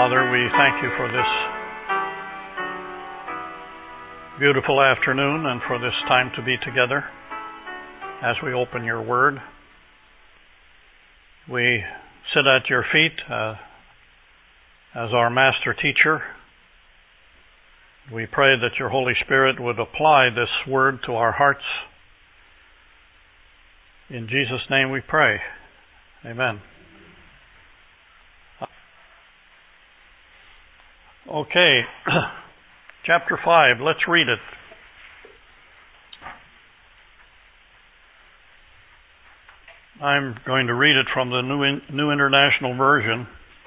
Father, we thank you for this beautiful afternoon and for this time to be together as we open your word. We sit at your feet as our master teacher. We pray that your Holy Spirit would apply this word to our hearts. In Jesus' name we pray. Amen. Okay, chapter 5, let's read it. I'm going to read it from the New International Version.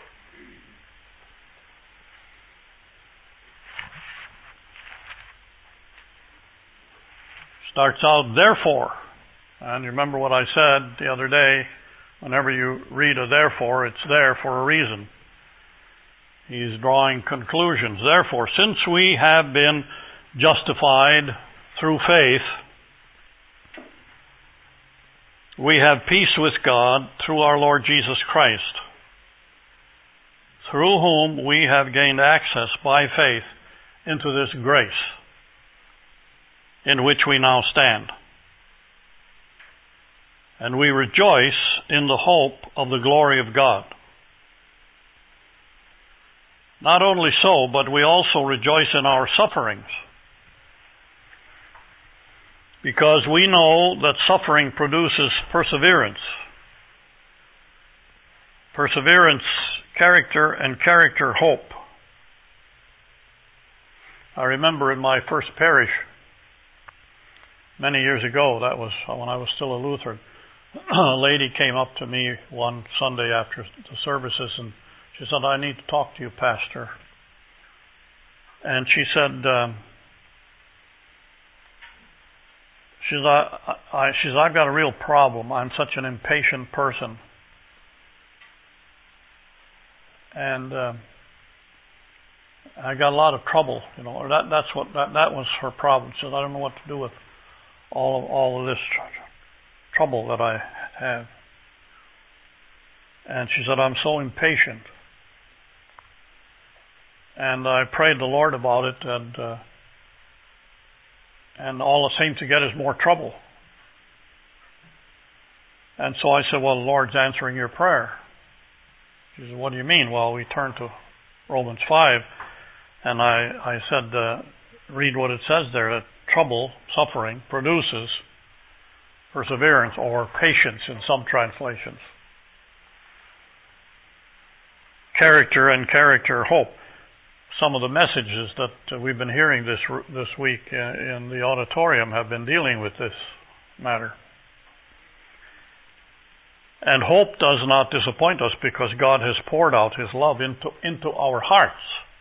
Starts out, therefore, and you remember what I said the other day, whenever you read a therefore, it's there for a reason. He's drawing conclusions. Therefore, since we have been justified through faith, we have peace with God through our Lord Jesus Christ, through whom we have gained access by faith into this grace in which we now stand. And we rejoice in the hope of the glory of God. Not only so, but we also rejoice in our sufferings, because we know that suffering produces perseverance. Perseverance, character, and character, hope. I remember in my first parish, many years ago, that was when I was still a Lutheran, a lady came up to me one Sunday after the services and she said, I need to talk to you, Pastor. And she said, I've got a real problem. I'm such an impatient person. And I got a lot of trouble, you know. That was her problem. She said, I don't know what to do with all of this trouble that I have. And she said, I'm so impatient. And I prayed the Lord about it, and all it seemed to get is more trouble. And so I said, well, the Lord's answering your prayer. She said, what do you mean? Well, we turned to Romans 5, and I said, read what it says there, that trouble, suffering, produces perseverance or patience in some translations. Character and character, hope. Some of the messages that we've been hearing this week in the auditorium have been dealing with this matter. And hope does not disappoint us because God has poured out His love into our hearts.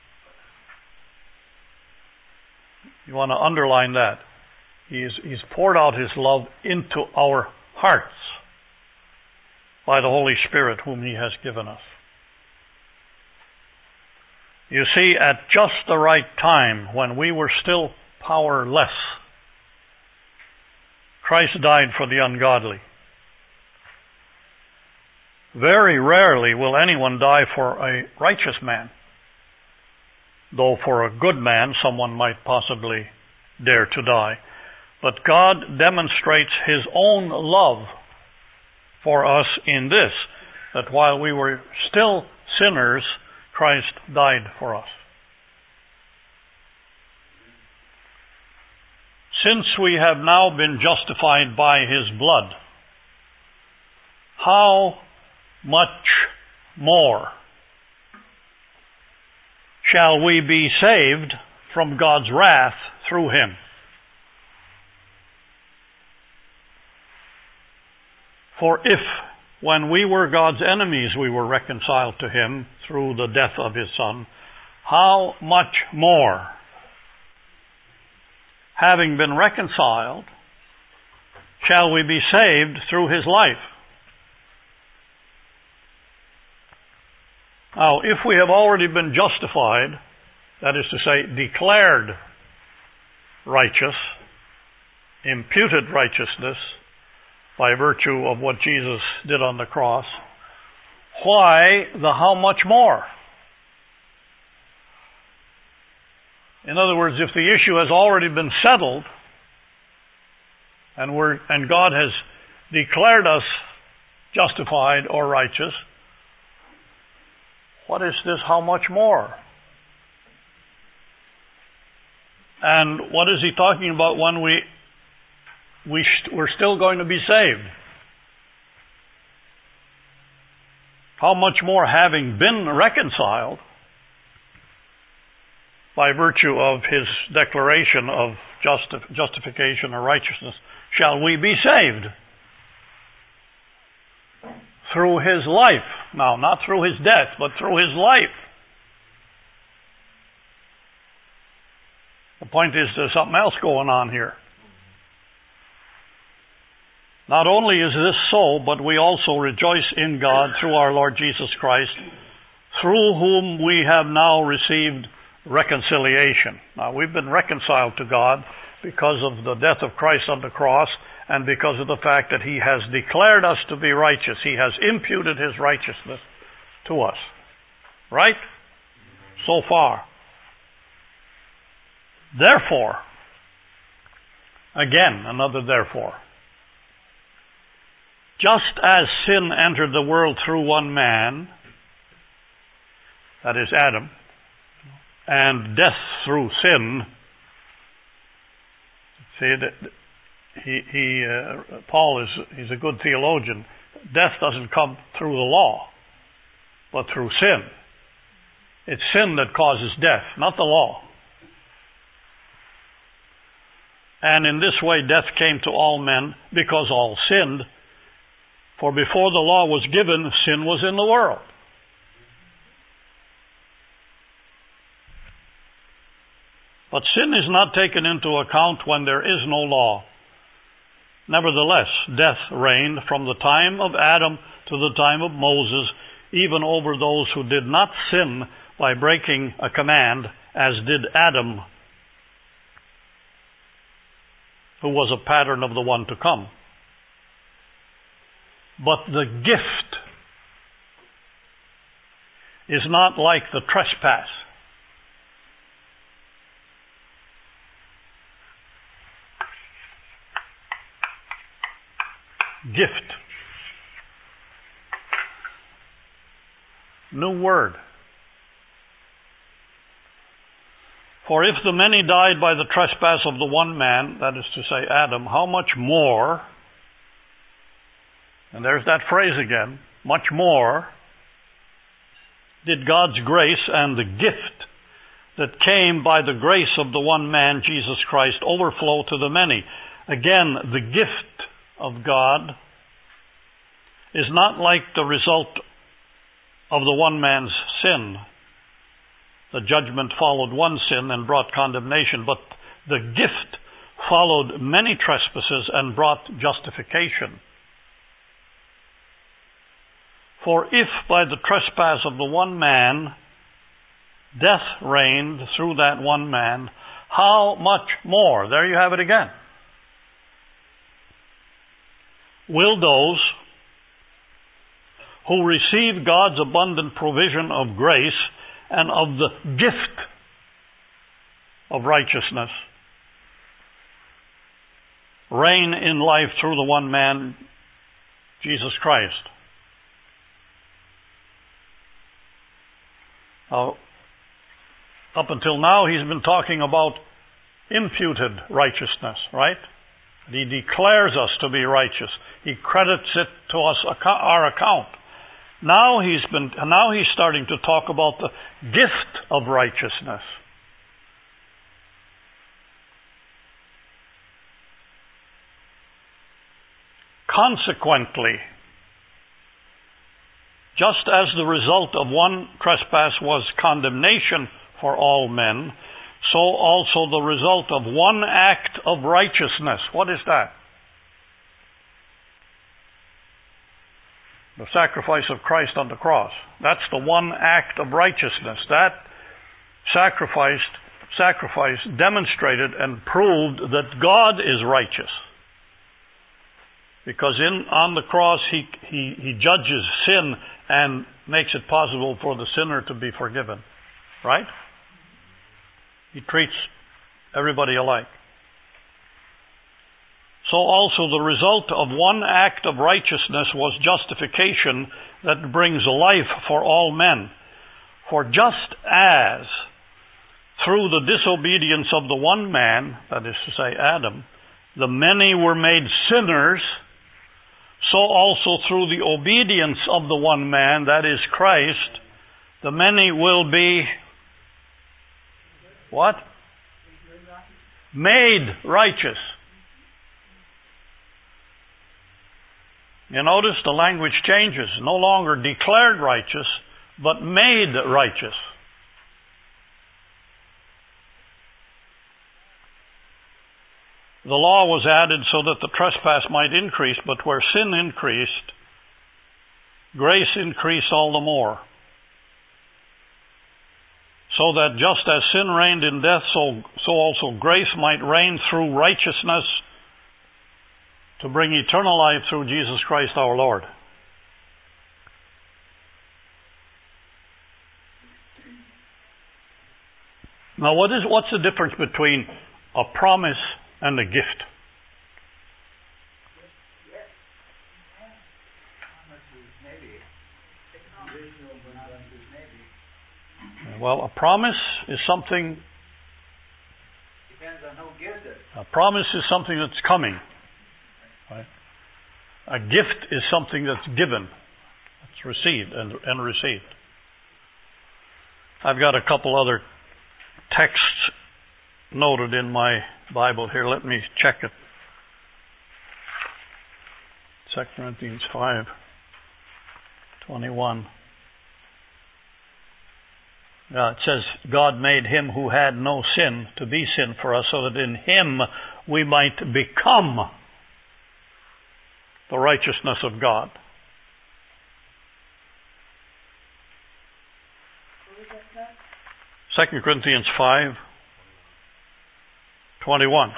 You want to underline that. He's poured out His love into our hearts by the Holy Spirit whom He has given us. You see, at just the right time, when we were still powerless, Christ died for the ungodly. Very rarely will anyone die for a righteous man, though for a good man someone might possibly dare to die. But God demonstrates His own love for us in this, that while we were still sinners, Christ died for us. Since we have now been justified by His blood, how much more shall we be saved from God's wrath through Him? For if, when we were God's enemies, we were reconciled to Him through the death of His Son, how much more, having been reconciled, shall we be saved through His life? Now, if we have already been justified, that is to say, declared righteous, imputed righteousness, by virtue of what Jesus did on the cross, why the how much more? In other words, if the issue has already been settled, and God has declared us justified or righteous, what is this? How much more? And what is he talking about when we're still going to be saved? How much more, having been reconciled by virtue of his declaration of justification or righteousness, shall we be saved? Through his life. Now, not through his death, but through his life. The point is, there's something else going on here. Not only is this so, but we also rejoice in God through our Lord Jesus Christ, through whom we have now received reconciliation. Now, we've been reconciled to God because of the death of Christ on the cross, and because of the fact that he has declared us to be righteous. He has imputed his righteousness to us. Right? So far. Therefore, again, another therefore. Just as sin entered the world through one man, that is Adam, and death through sin. See, Paul he's a good theologian. Death doesn't come through the law, but through sin. It's sin that causes death, not the law. And in this way death came to all men because all sinned. For before the law was given, sin was in the world. But sin is not taken into account when there is no law. Nevertheless, death reigned from the time of Adam to the time of Moses, even over those who did not sin by breaking a command, as did Adam, who was a pattern of the one to come. But the gift is not like the trespass. Gift. New word. For if the many died by the trespass of the one man, that is to say Adam, how much more, and there's that phrase again, much more, did God's grace and the gift that came by the grace of the one man, Jesus Christ, overflow to the many. Again, the gift of God is not like the result of the one man's sin. The judgment followed one sin and brought condemnation, but the gift followed many trespasses and brought justification. For if by the trespass of the one man death reigned through that one man, how much more, there you have it again, will those who receive God's abundant provision of grace and of the gift of righteousness reign in life through the one man, Jesus Christ. Now, up until now, he's been talking about imputed righteousness, right? He declares us to be righteous. He credits it to us, our account. Now he's starting to talk about the gift of righteousness. Consequently, just as the result of one trespass was condemnation for all men, so also the result of one act of righteousness. What is that? The sacrifice of Christ on the cross. That's the one act of righteousness. That sacrifice demonstrated and proved that God is righteous. Because on the cross he judges sin and makes it possible for the sinner to be forgiven. Right? He treats everybody alike. So also the result of one act of righteousness was justification that brings life for all men. For just as through the disobedience of the one man, that is to say Adam, the many were made sinners, so also through the obedience of the one man, that is Christ, the many will be what? Made righteous. You notice the language changes. No longer declared righteous, but made righteous. The law was added so that the trespass might increase, but where sin increased, grace increased all the more. So that just as sin reigned in death, so also grace might reign through righteousness to bring eternal life through Jesus Christ our Lord. Now what's the difference between a promise and a gift? Well, a promise is something. Depends on who gives it. A promise is something that's coming. Right? A gift is something that's given, it's received and received. I've got a couple other texts noted in my Bible here. Let me check it. 2 Corinthians 5:21. It says, God made him who had no sin to be sin for us, so that in him we might become the righteousness of God. What was that? 2 Corinthians 5:21.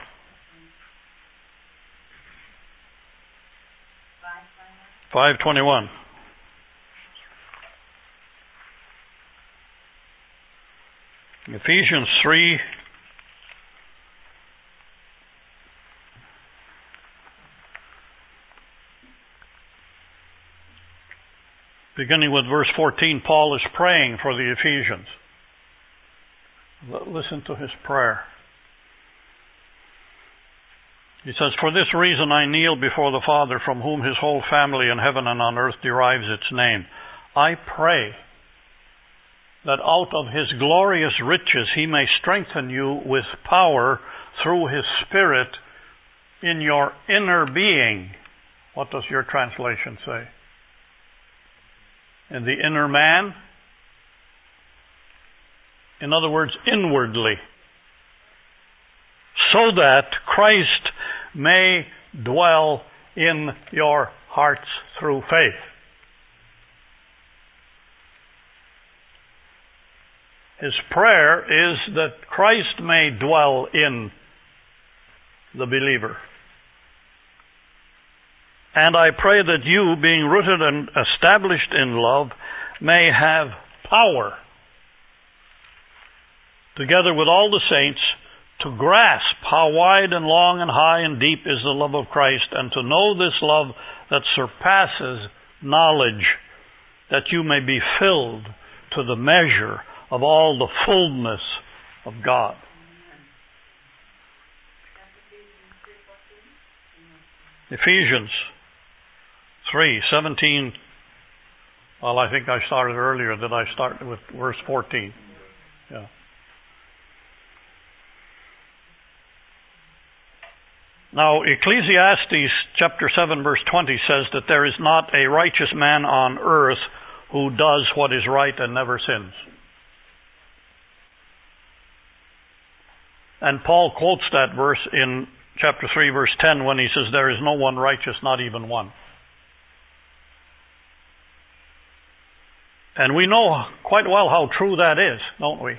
5:21. Ephesians 3. Beginning with verse 14, Paul is praying for the Ephesians. Listen to his prayer. He says, For this reason I kneel before the Father, from whom his whole family in heaven and on earth derives its name. I pray that out of his glorious riches he may strengthen you with power through his Spirit in your inner being. What does your translation say? In the inner man? In other words, inwardly. So that Christ may dwell in your hearts through faith. His prayer is that Christ may dwell in the believer. And I pray that you, being rooted and established in love, may have power, together with all the saints, to grasp how wide and long and high and deep is the love of Christ, and to know this love that surpasses knowledge, that you may be filled to the measure of all the fullness of God. Ephesians 3:17. Well, I think I started earlier. Did I start with verse 14? Yeah. Now, Ecclesiastes chapter 7 verse 20 says that there is not a righteous man on earth who does what is right and never sins. And Paul quotes that verse in chapter 3 verse 10 when he says, there is no one righteous, not even one. And we know quite well how true that is, don't we?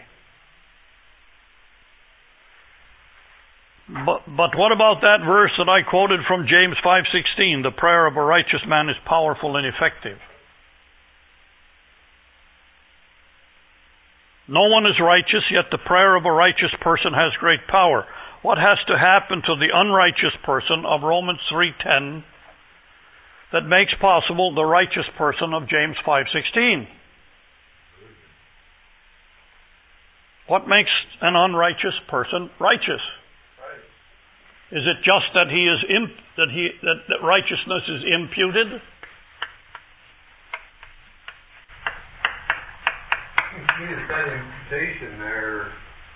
But what about that verse that I quoted from James 5:16? The prayer of a righteous man is powerful and effective. No one is righteous, yet the prayer of a righteous person has great power. What has to happen to the unrighteous person of Romans 3:10 that makes possible the righteous person of James 5:16? What makes an unrighteous person righteous? Is it just that that righteousness is imputed? That imputation there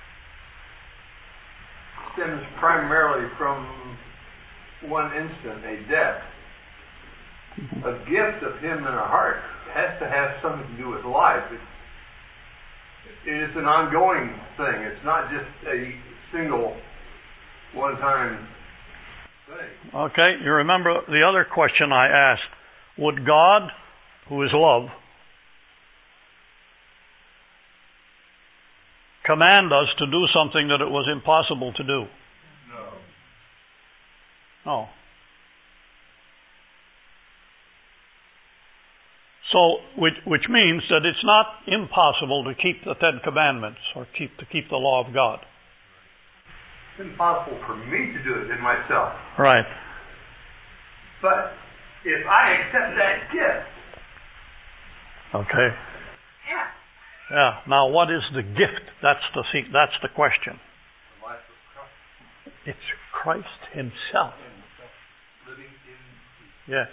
stems primarily from one instant, a death. A gift of Him in our heart has to have something to do with life. It is an ongoing thing. It's not just a single, one-time thing. Okay, you remember the other question I asked. Would God, who is love, command us to do something that it was impossible to do? No. So, which means that it's not impossible to keep the Ten Commandments or to keep the law of God. It's impossible for me to do it in myself. Right. But if I accept that gift. Okay. Yeah. Yeah. Now, what is the gift? That's the question. The life of Christ. It's Christ Himself. Living in. Yes.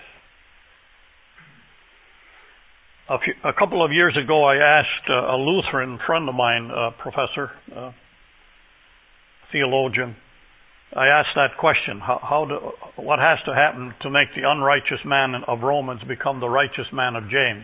A couple of years ago, I asked a Lutheran friend of mine, professor, theologian. I asked that question: what has to happen to make the unrighteous man of Romans become the righteous man of James?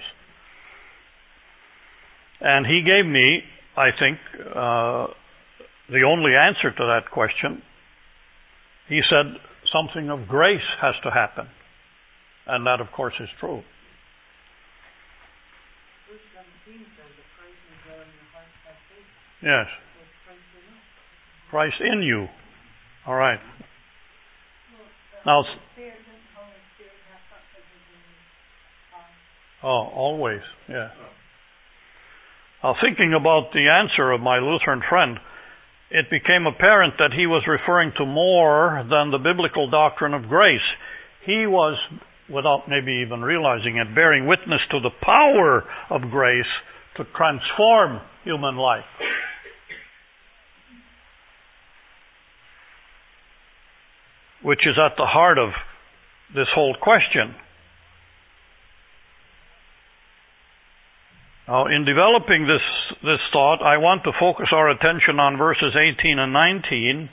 And he gave me, I think, the only answer to that question. He said something of grace has to happen, and that, of course, is true. Yes. Christ in you. All right. Now, always, yeah. Now, thinking about the answer of my Lutheran friend, it became apparent that he was referring to more than the biblical doctrine of grace. He was, without maybe even realizing it, bearing witness to the power of grace to transform human life. Which is at the heart of this whole question. Now, in developing this thought, I want to focus our attention on verses 18 and 19.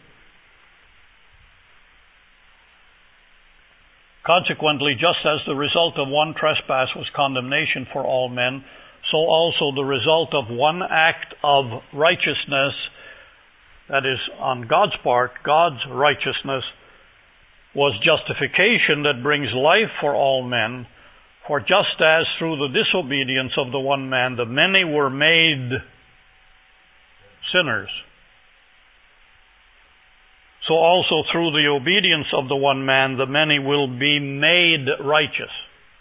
Consequently, just as the result of one trespass was condemnation for all men, so also the result of one act of righteousness, that is, on God's part, God's righteousness, was justification that brings life for all men. For just as through the disobedience of the one man the many were made sinners, so also through the obedience of the one man the many will be made righteous.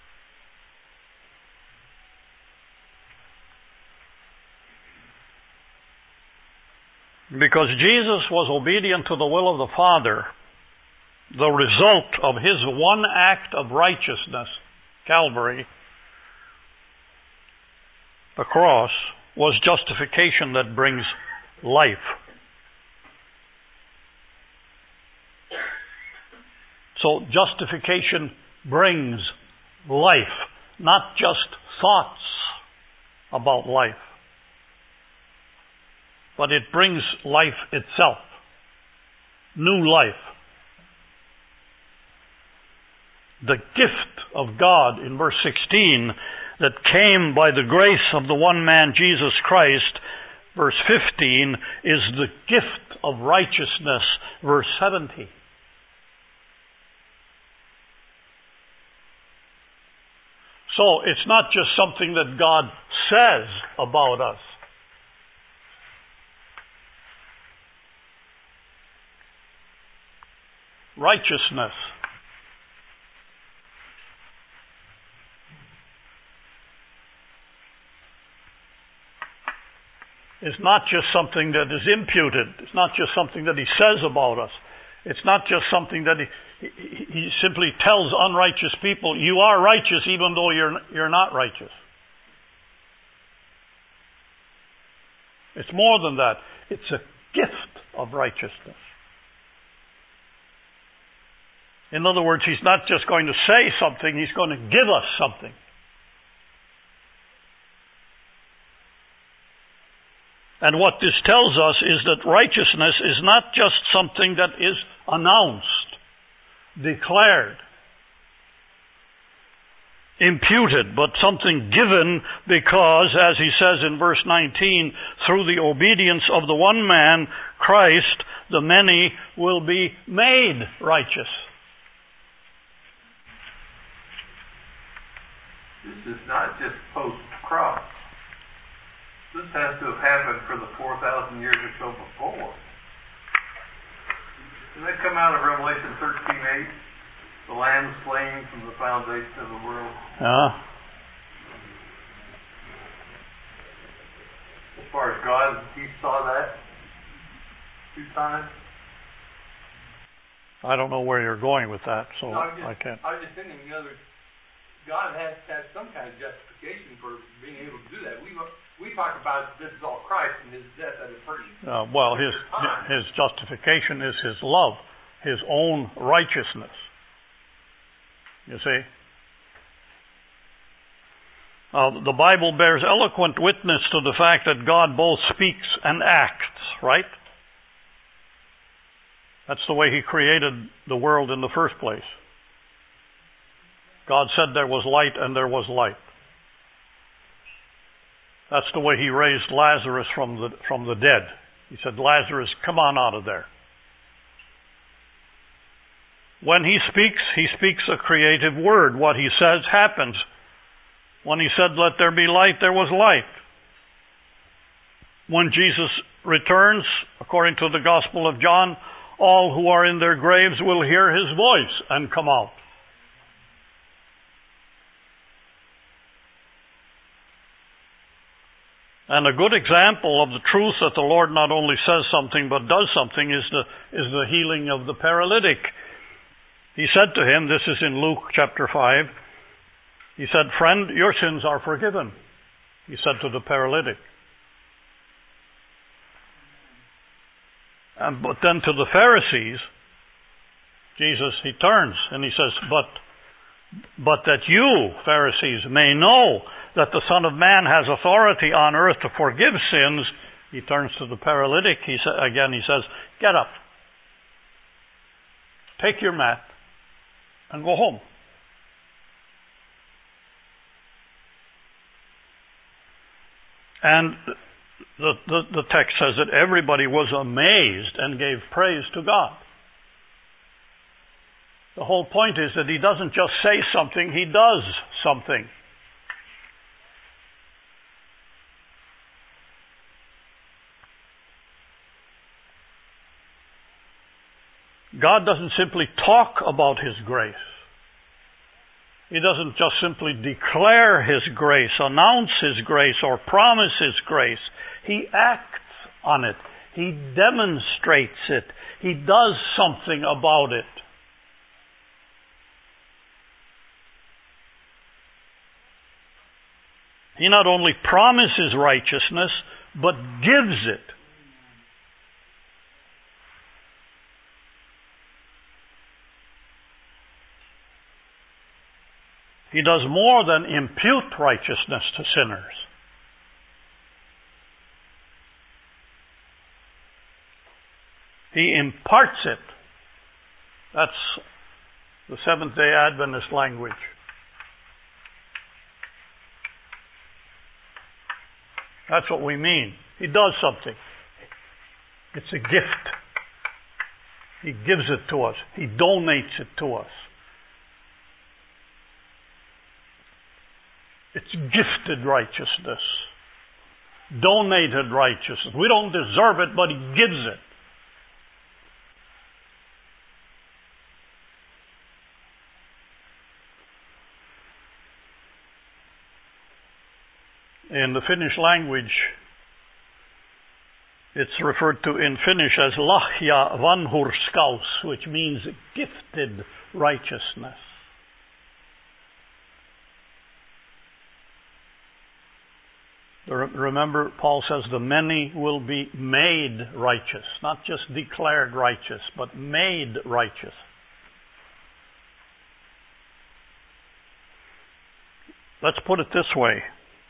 Because Jesus was obedient to the will of the Father, the result of His one act of righteousness, Calvary, the cross, was justification that brings life. So justification brings life, not just thoughts about life, but it brings life itself, new life. The gift of God in verse 16 that came by the grace of the one man, Jesus Christ, verse 15, is the gift of righteousness, verse 17. So it's not just something that God says about us. Righteousness is not just something that is imputed. It's not just something that he says about us. It's not just something that he simply tells unrighteous people, you are righteous even though you're not righteous. It's more than that. It's a gift of righteousness. In other words, he's not just going to say something, he's going to give us something. And what this tells us is that righteousness is not just something that is announced, declared, imputed, but something given because, as he says in verse 19, through the obedience of the one man, Christ, the many will be made righteous. This is not just post-cross. This has to have happened for the 4,000 years or so before. Doesn't that come out of Revelation 13:8? The Lamb slain from the foundation of the world. As far as God, he saw that 2 times. I don't know where you're going with that, so no, I can't. I was just thinking, God has to have some kind of justification for being able to do that. We talk about this is all Christ and his death at a pretty. Well, his justification is his love, his own righteousness. You see? The Bible bears eloquent witness to the fact that God both speaks and acts, right? That's the way he created the world in the first place. God said there was light and there was light. That's the way he raised Lazarus from the dead. He said, Lazarus, come on out of there. When he speaks a creative word. What he says happens. When he said, let there be light, there was light. When Jesus returns, according to the Gospel of John, all who are in their graves will hear his voice and come out. And a good example of the truth that the Lord not only says something but does something is the healing of the paralytic. He said to him, this is in Luke chapter 5, he said, friend, your sins are forgiven. He said to the paralytic. But then to the Pharisees, Jesus, he turns and he says, but that you, Pharisees, may know that the Son of Man has authority on earth to forgive sins. He turns to the paralytic. He says, get up. Take your mat and go home. And the text says that everybody was amazed and gave praise to God. The whole point is that he doesn't just say something, he does something. God doesn't simply talk about his grace. He doesn't just simply declare his grace, announce his grace, or promise his grace. He acts on it. He demonstrates it. He does something about it. He not only promises righteousness, but gives it. He does more than impute righteousness to sinners. He imparts it. That's the Seventh-day Adventist language. That's what we mean. He does something. It's a gift. He gives it to us. He donates it to us. It's gifted righteousness. Donated righteousness. We don't deserve it, but he gives it. In the Finnish language, It's referred to in Finnish as lahja vanhurskaus, which means gifted righteousness. Remember, Paul says the many will be made righteous, not just declared righteous, but made righteous. Let's put it this way.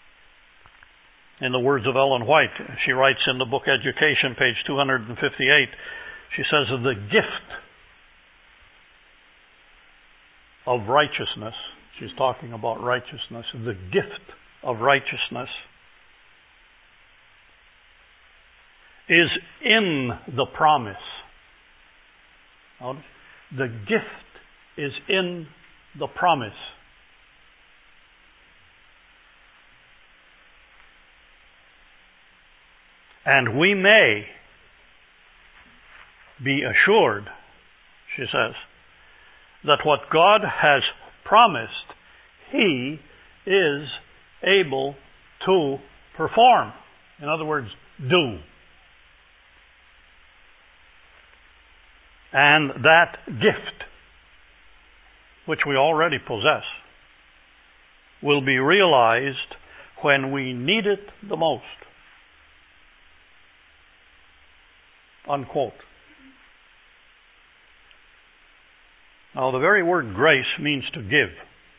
In the words of Ellen White, she writes in the book Education, page 258, she says, the gift of righteousness, she's talking about righteousness, the gift of righteousness is in the promise. The gift is in the promise. And we may be assured, she says, that what God has promised, He is able to perform. In other words, do. And that gift, which we already possess, will be realized when we need it the most. Unquote. Now, the very word grace means to give.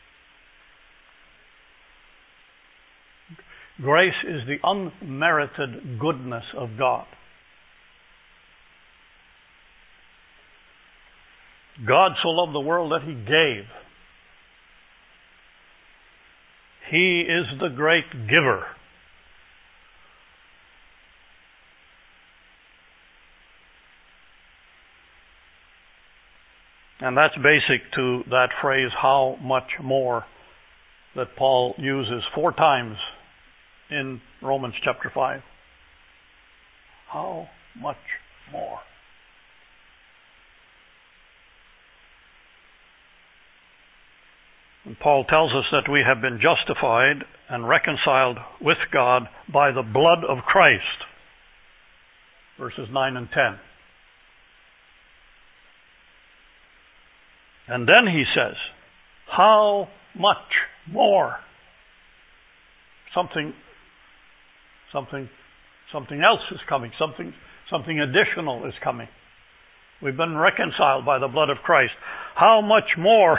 Grace is the unmerited goodness of God. God so loved the world that He gave. He is the great giver. And that's basic to that phrase, how much more, that Paul uses 4 times in Romans chapter 5. How much more? And Paul tells us that we have been justified and reconciled with God by the blood of Christ. Verses 9 and 10. And then he says, how much more? Something else is coming. Something additional is coming. We've been reconciled by the blood of Christ. How much more,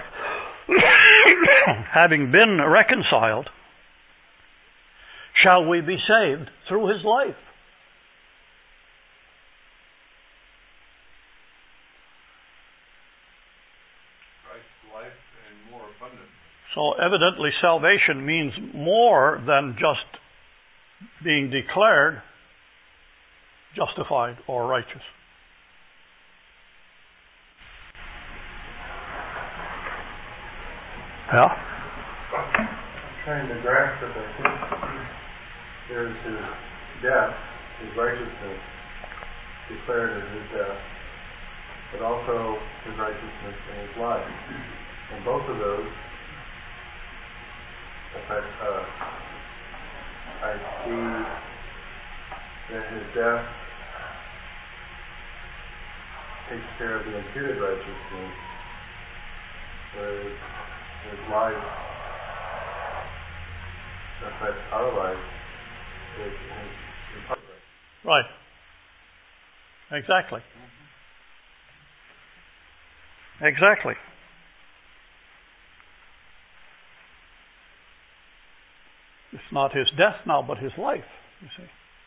having been reconciled, shall we be saved through His life? So evidently salvation means more than just being declared justified or righteous. Yeah? I'm trying to grasp it. I think there's His death, His righteousness declared in His death, but also His righteousness in His life. And both of those affect us. I see that His death takes care of the imputed righteousness, whereas His life affects our life with His imputed righteousness. Right. Exactly. Exactly. It's not His death now, but His life, you see.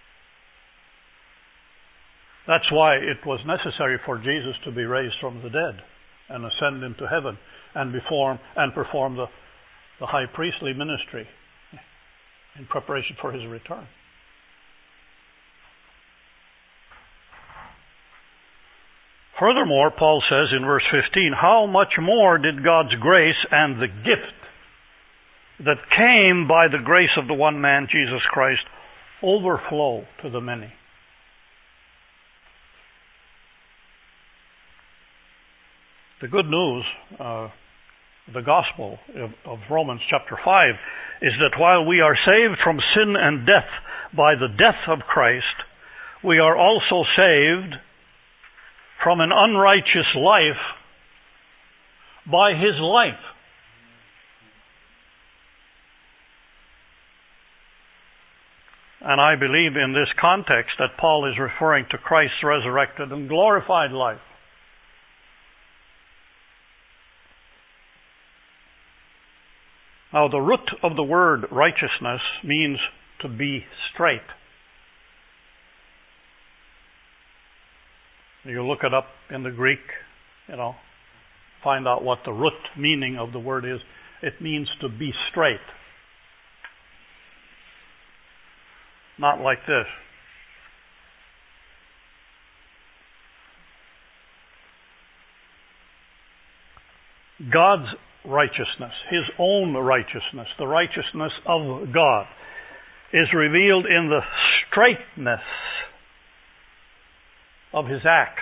That's why it was necessary for Jesus to be raised from the dead and ascend into heaven and perform the high priestly ministry in preparation for His return. Furthermore, Paul says in verse 15, how much more did God's grace and the gift that came by the grace of the one man, Jesus Christ, overflow to the many? The good news, the gospel of Romans chapter 5, is that while we are saved from sin and death by the death of Christ, we are also saved from an unrighteous life by His life. And I believe in this context that Paul is referring to Christ's resurrected and glorified life. Now, the root of the word righteousness means to be straight. You look it up in the Greek, find out what the root meaning of the word is. It means to be straight. Not like this. God's righteousness, His own righteousness, the righteousness of God, is revealed in the straightness of His acts,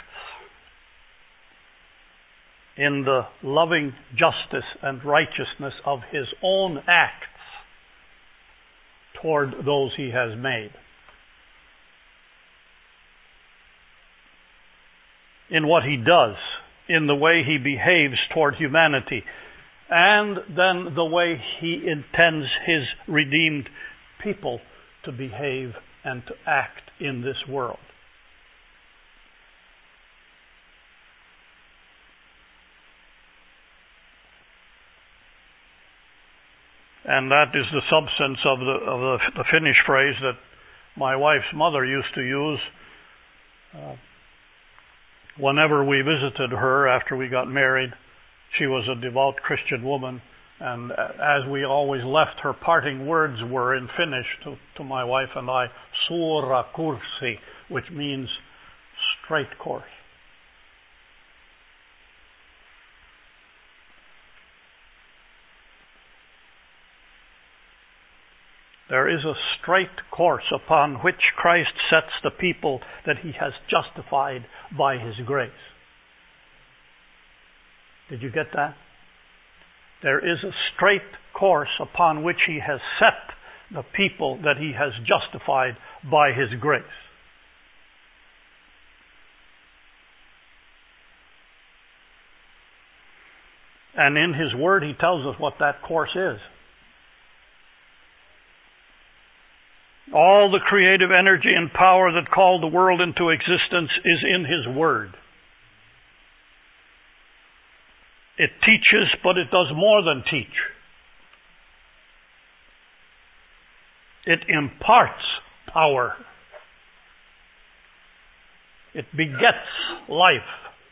in the loving justice and righteousness of His own acts toward those He has made. In what He does, in the way He behaves toward humanity, and then the way He intends His redeemed people to behave and to act in this world. And that is the substance of the Finnish phrase that my wife's mother used to use whenever we visited her after we got married. She was a devout Christian woman, and as we always left, her parting words were in Finnish to my wife and I, suora kurssi, which means straight course. There is a straight course upon which Christ sets the people that He has justified by His grace. Did you get that? There is a straight course upon which He has set the people that He has justified by His grace. And in His Word He tells us what that course is. All the creative energy and power that called the world into existence is in His Word. It teaches, but it does more than teach. It imparts power. It begets life.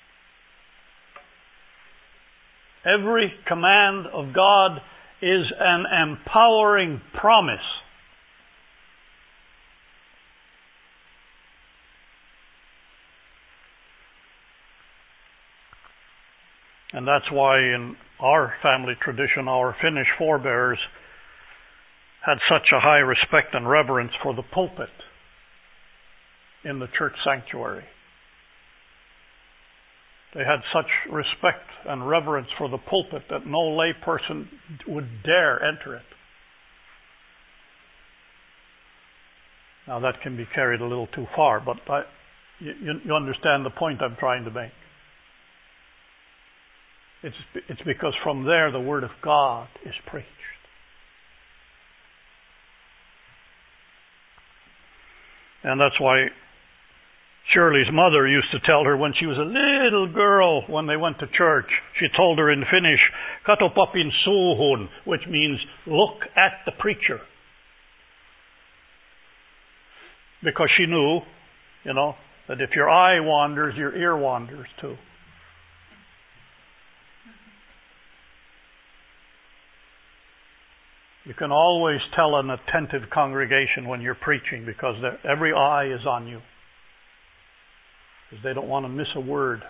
Every command of God is an empowering promise. And that's why in our family tradition, our Finnish forebears had such a high respect and reverence for the pulpit in the church sanctuary. They had such respect and reverence for the pulpit that no lay person would dare enter it. Now that can be carried a little too far, but you understand the point I'm trying to make. It's because from there the Word of God is preached. And that's why Shirley's mother used to tell her when she was a little girl, when they went to church, she told her in Finnish, "Kato papin suuhun," which means look at the preacher. Because she knew, that if your eye wanders, your ear wanders too. You can always tell an attentive congregation when you're preaching because every eye is on you. Because they don't want to miss a word.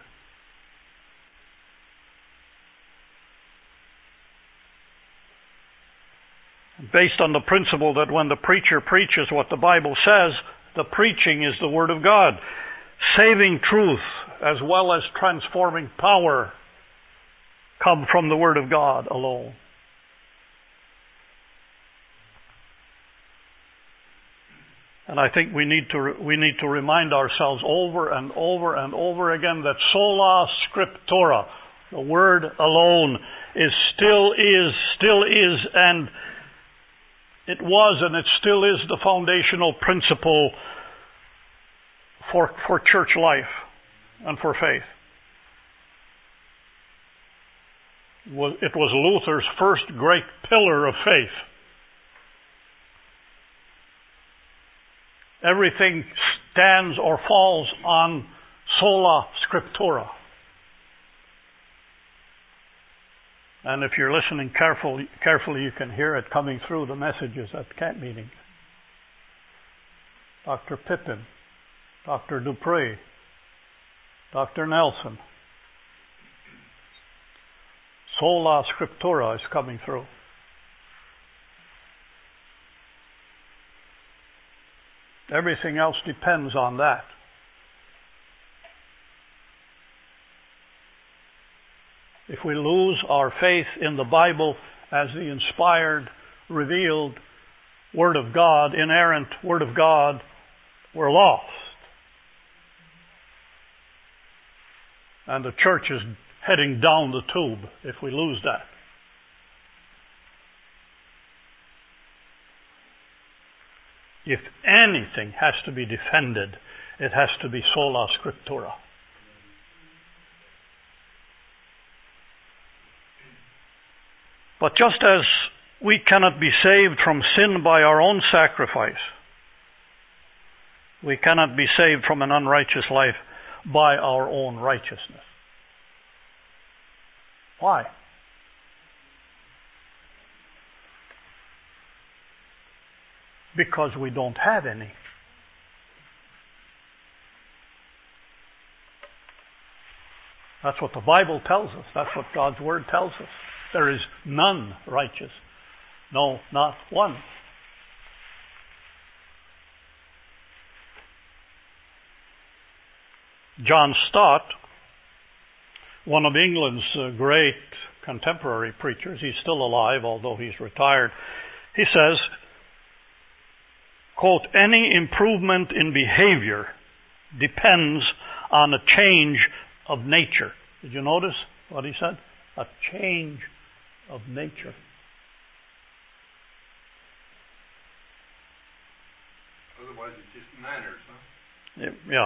Based on the principle that when the preacher preaches what the Bible says, the preaching is the Word of God. Saving truth as well as transforming power come from the Word of God alone. And I think we need to remind ourselves over and over and over again that sola scriptura, the word alone, still is, and it was and it still is the foundational principle for church life and for faith. It was Luther's first great pillar of faith. Everything stands or falls on sola scriptura. And if you're listening carefully, you can hear it coming through the messages at camp meeting. Dr. Pippin, Dr. Dupree, Dr. Nelson. Sola scriptura is coming through. Everything else depends on that. If we lose our faith in the Bible as the inspired, revealed Word of God, inerrant Word of God, we're lost. And the church is heading down the tube if we lose that. If anything has to be defended, it has to be sola scriptura. But just as we cannot be saved from sin by our own sacrifice, we cannot be saved from an unrighteous life by our own righteousness. Why? Because we don't have any. That's what the Bible tells us. That's what God's Word tells us. There is none righteous. No, not one. John Stott, one of England's great contemporary preachers, he's still alive, although he's retired, he says, quote, any improvement in behavior depends on a change of nature. Did you notice what he said? A change of nature. Otherwise it's just manners, huh? Yeah.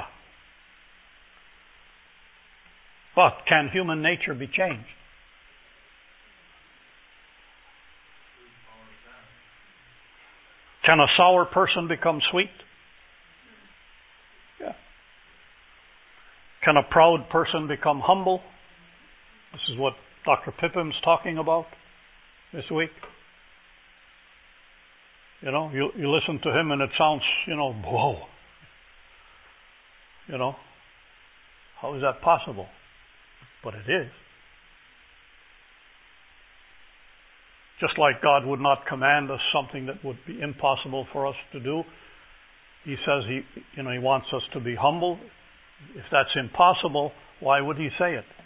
But can human nature be changed? Can a sour person become sweet? Yeah. Can a proud person become humble? This is what Dr. Pippin's talking about this week. You know, you listen to him and it sounds, whoa. How is that possible? But it is. Just like God would not command us something that would be impossible for us to do, He says He wants us to be humble. If that's impossible, why would He say it?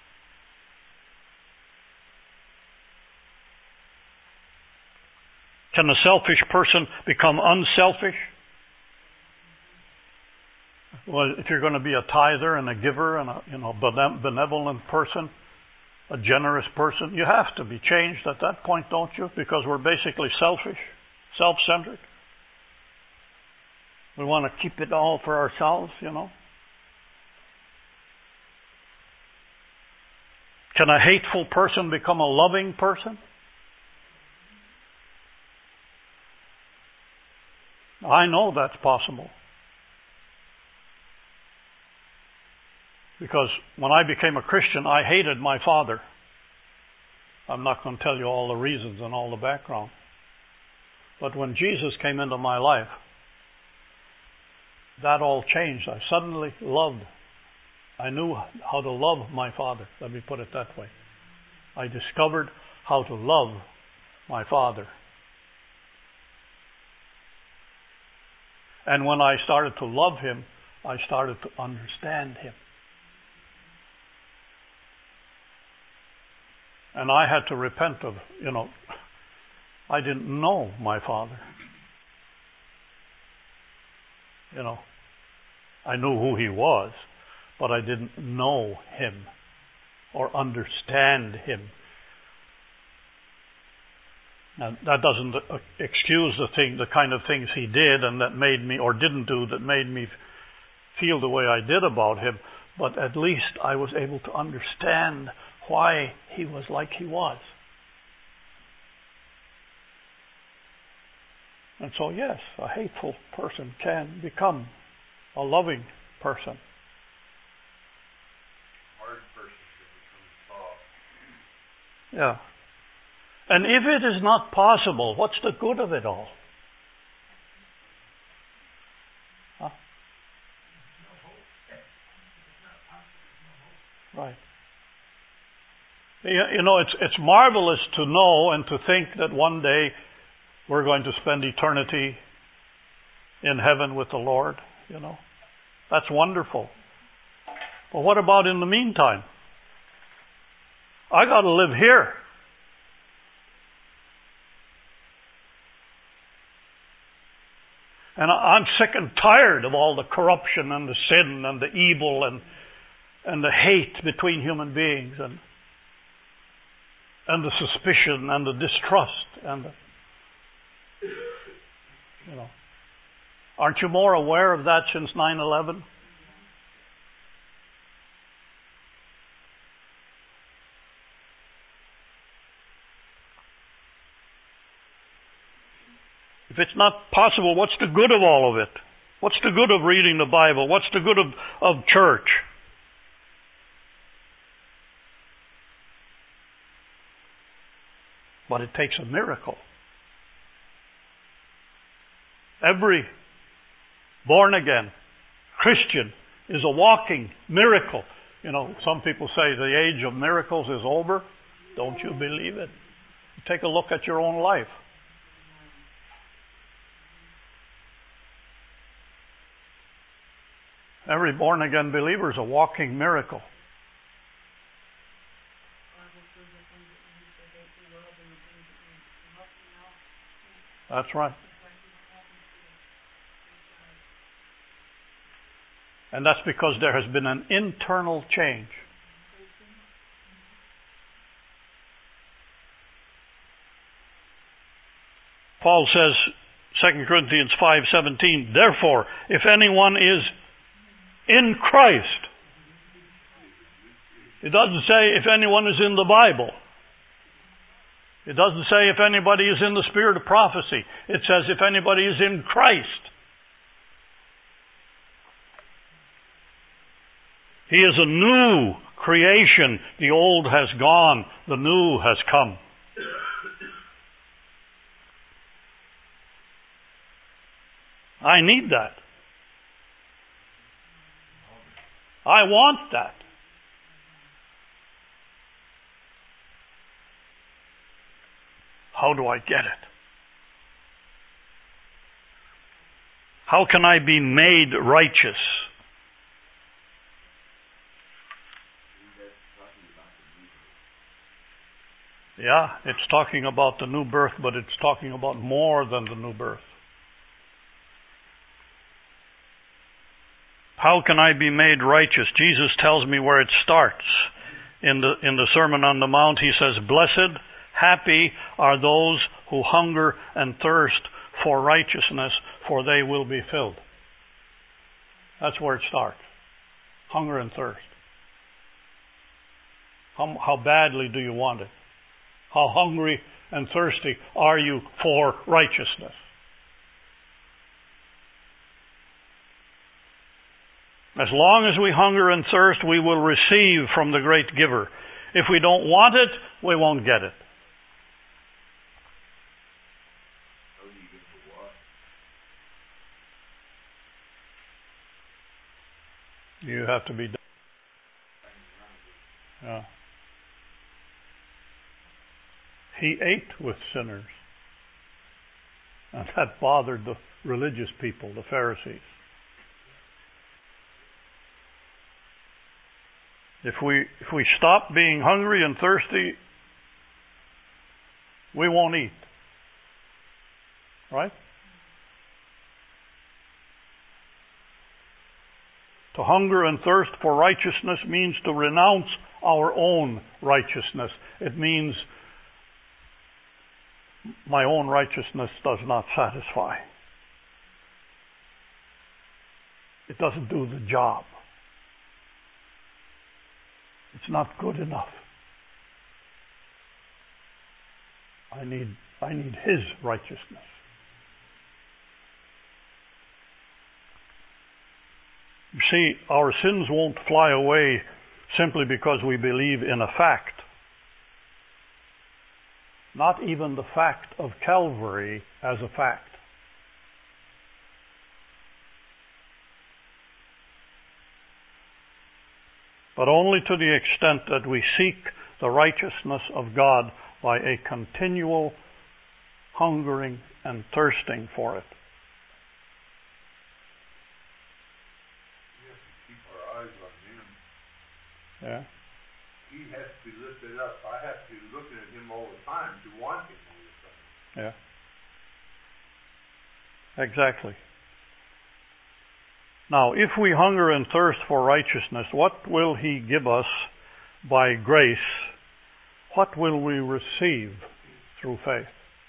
Can a selfish person become unselfish? Well, if you're going to be a tither and a giver and a benevolent person, a generous person, you have to be changed at that point, don't you? Because we're basically selfish, self-centered. We want to keep it all for ourselves, Can a hateful person become a loving person? I know that's possible. Because when I became a Christian, I hated my father. I'm not going to tell you all the reasons and all the background. But when Jesus came into my life, that all changed. I suddenly loved. I knew how to love my father. Let me put it that way. I discovered how to love my father. And when I started to love him, I started to understand him. And I had to repent of, I didn't know my father. You know, I knew who he was, but I didn't know him or understand him. Now, that doesn't excuse the kind of things he did and that made me, or didn't do, that made me feel the way I did about him, but at least I was able to understand why he was like he was. And so, yes, a hateful person can become a loving person. Hard person can become soft. Yeah. And if it is not possible, what's the good of it all? Huh? Right. You know, it's marvelous to know and to think that one day we're going to spend eternity in heaven with the Lord, you know. That's wonderful. But what about in the meantime? I got to live here. And I'm sick and tired of all the corruption and the sin and the evil and the hate between human beings and the suspicion and the distrust and the, you know. Aren't you more aware of that since 9/11? If it's not possible, what's the good of all of it? What's the good of reading the Bible? What's the good of church? But it takes a miracle. Every born-again Christian is a walking miracle. You know, some people say the age of miracles is over. Don't you believe it? Take a look at your own life. Every born-again believer is a walking miracle. That's right. And that's because there has been an internal change. Paul says, 2 Corinthians 5:17, therefore, if anyone is in Christ, it doesn't say if anyone is in the Bible. It doesn't say if anybody is in the spirit of prophecy. It says if anybody is in Christ. He is a new creation. The old has gone. The new has come. I need that. I want that. How do I get it? How can I be made righteous? Yeah, it's talking about the new birth, but it's talking about more than the new birth. How can I be made righteous? Jesus tells me where it starts. In the Sermon on the Mount, he says, blessed, happy are those who hunger and thirst for righteousness, for they will be filled. That's where it starts. Hunger and thirst. How badly do you want it? How hungry and thirsty are you for righteousness? As long as we hunger and thirst, we will receive from the great giver. If we don't want it, we won't get it. You have to be done. Yeah. He ate with sinners. And that bothered the religious people, the Pharisees. If we stop being hungry and thirsty, we won't eat. Right? To hunger and thirst for righteousness means to renounce our own righteousness. It means my own righteousness does not satisfy. It doesn't do the job. It's not good enough. I need His righteousness. You see, our sins won't fly away simply because we believe in a fact. Not even the fact of Calvary as a fact. But only to the extent that we seek the righteousness of God by a continual hungering and thirsting for it. Yeah. He has to be lifted up. I have to be looking at Him all the time to want Him all the time. Yeah. Exactly. Now, if we hunger and thirst for righteousness, what will He give us by grace? What will we receive through faith?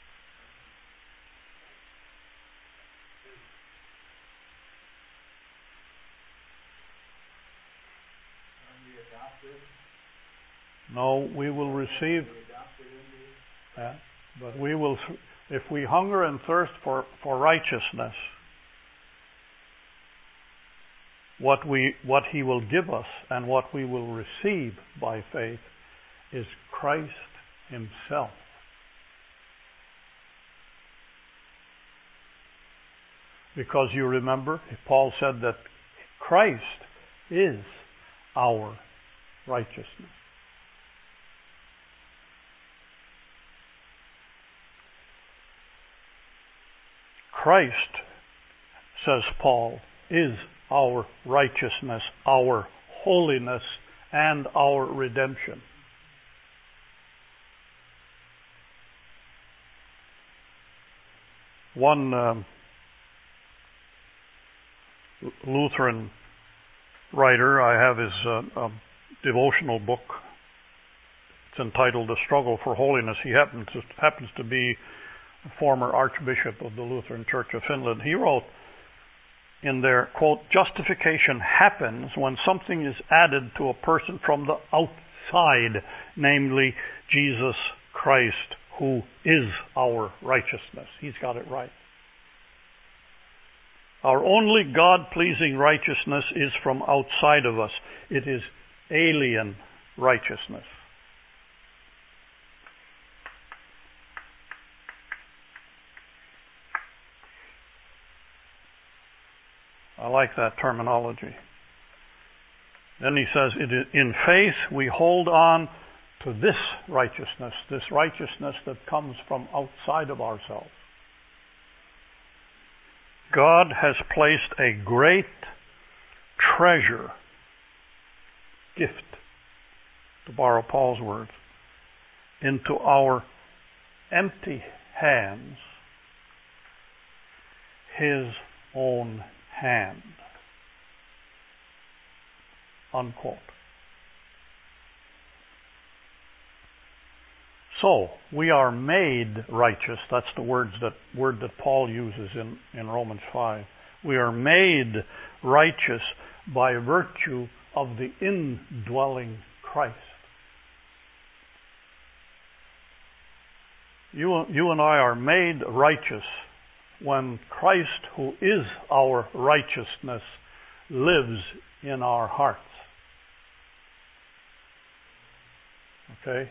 No, we will receive. Yeah, but we will, if we hunger and thirst for righteousness, what He will give us and what we will receive by faith is Christ Himself. Because you remember, Paul said that Christ is our righteousness. Christ, says Paul, is our righteousness, our holiness, and our redemption. One Lutheran writer, I have his devotional book. It's entitled "The Struggle for Holiness." He happens to be a former Archbishop of the Lutheran Church of Finland. He wrote in there, quote, "Justification happens when something is added to a person from the outside, namely Jesus Christ, who is our righteousness." He's got it right. Our only God-pleasing righteousness is from outside of us. It is alien righteousness. I like that terminology. Then he says, in faith we hold on to this righteousness that comes from outside of ourselves. God has placed a great treasure, gift, to borrow Paul's words, into our empty hands, His own hand. Unquote. So, we are made righteous. That's the word that Paul uses in Romans 5. We are made righteous by virtue of the indwelling Christ. You and I are made righteous when Christ, who is our righteousness, lives in our hearts. Okay?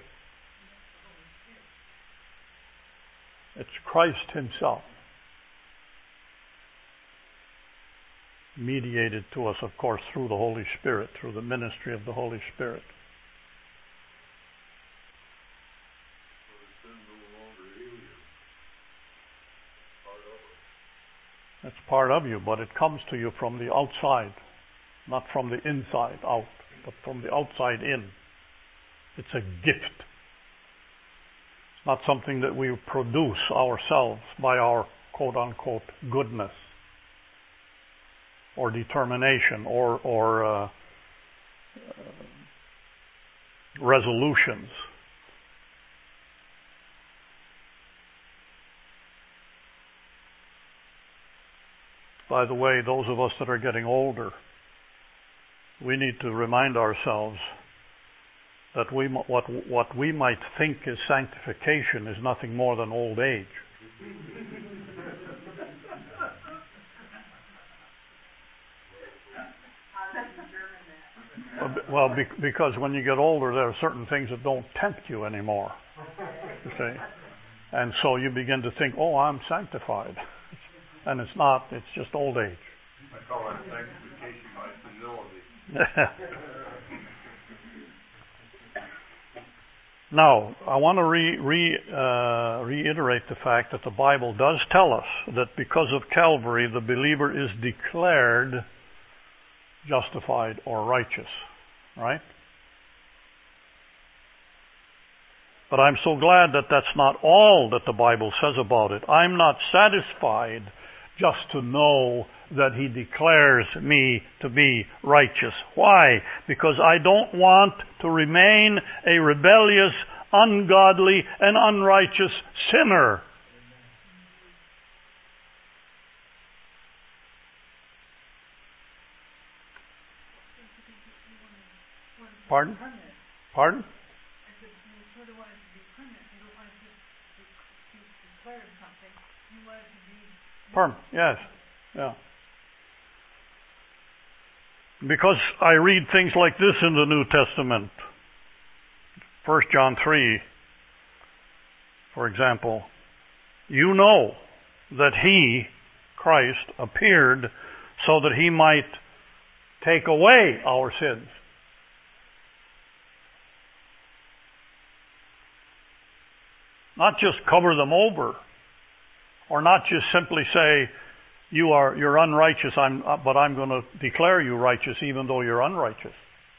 It's Christ Himself, mediated to us, of course, through the Holy Spirit, through the ministry of the Holy Spirit. It's part of you, but it comes to you from the outside, not from the inside out, but from the outside in. It's a gift. It's not something that we produce ourselves by our quote-unquote goodness. or determination or resolutions. By the way, those of us that are getting older, we need to remind ourselves that what we might think is sanctification is nothing more than old age. Well, because when you get older, there are certain things that don't tempt you anymore. You see? And so you begin to think, oh, I'm sanctified. And it's not, it's just old age. I call that sanctification by senility. Now, I want to reiterate the fact that the Bible does tell us that because of Calvary, the believer is declared justified or righteous, right? But I'm so glad that that's not all that the Bible says about it. I'm not satisfied just to know that He declares me to be righteous. Why? Because I don't want to remain a rebellious, ungodly, and unrighteous sinner. Pardon? Pardon? Yes. Yeah. Because I read things like this in the New Testament. 1 John 3, for example. You know that He, Christ, appeared so that He might take away our sins. Not just cover them over. Or not just simply say, you're unrighteous, but I'm going to declare you righteous even though you're unrighteous.